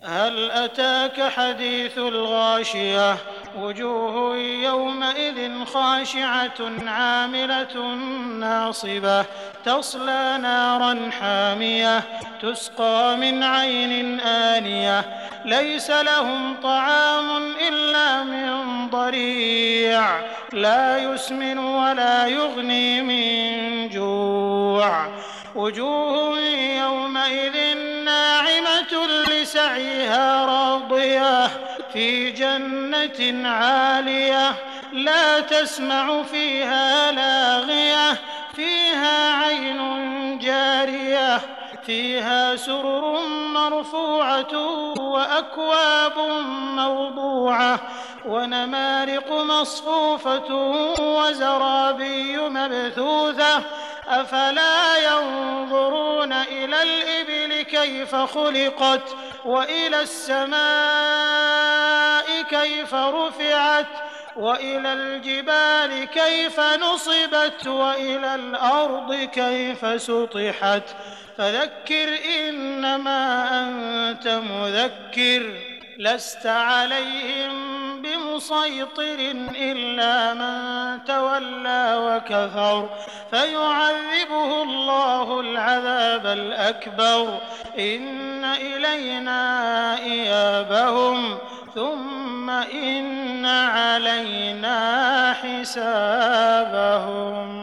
هل أتاك حديث الغاشية وجوه يومئذ خاشعة عاملة ناصبة تصلى نارا حامية تسقى من عين آنية ليس لهم طعام إلا من ضريع لا يسمن ولا يغني من جوع وجوه يومئذ ناعمة لسعيها راضية في جنة عالية لا تسمع فيها لاغية فيها عين جارية فيها سرر مرفوعة وأكواب موضوعة ونمارق مصفوفة وزرابي مبثوثة أفلا ينظرون إلى الإبل كيف خلقت وإلى السماء كيف رفعت وإلى الجبال كيف نصبت وإلى الأرض كيف سطحت فذكر إنما أنت مذكر لست عليهم بمسيطر إلا من تولى وكفر فيعذبه الله العذاب الأكبر إن إلينا إيابهم ثم إن علينا حسابهم.